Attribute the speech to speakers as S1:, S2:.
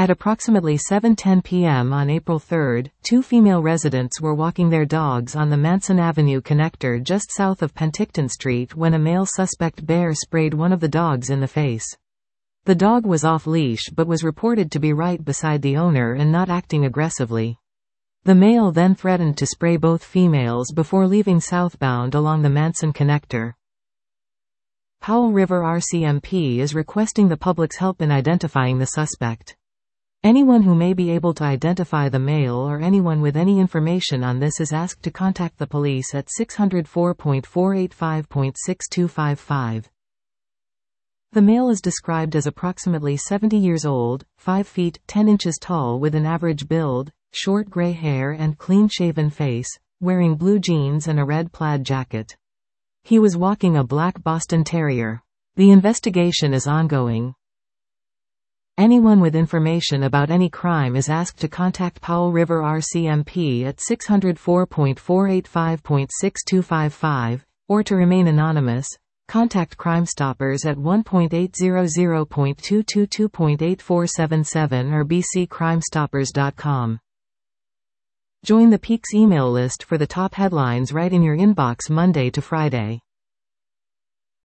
S1: At approximately 7:10 p.m. on April 3, two female residents were walking their dogs on the Manson Avenue connector just south of Penticton Street when a male suspect bear sprayed one of the dogs in the face. The dog was off-leash but was reported to be right beside the owner and not acting aggressively. The male then threatened to spray both females before leaving southbound along the Manson connector. Powell River RCMP is requesting the public's help in identifying the suspect. Anyone who may be able to identify the male or anyone with any information on this is asked to contact the police at 604.485.6255. The male is described as approximately 70 years old, 5 feet 10 inches tall with an average build, short gray hair and clean-shaven face, wearing blue jeans and a red plaid jacket. He was walking a black Boston Terrier. The investigation is ongoing. Anyone with information about any crime is asked to contact Powell River RCMP at 604.485.6255, or to remain anonymous, contact Crime Stoppers at 1.800.222.8477 or bccrimestoppers.com. Join the Peaks email list for the top headlines right in your inbox Monday to Friday.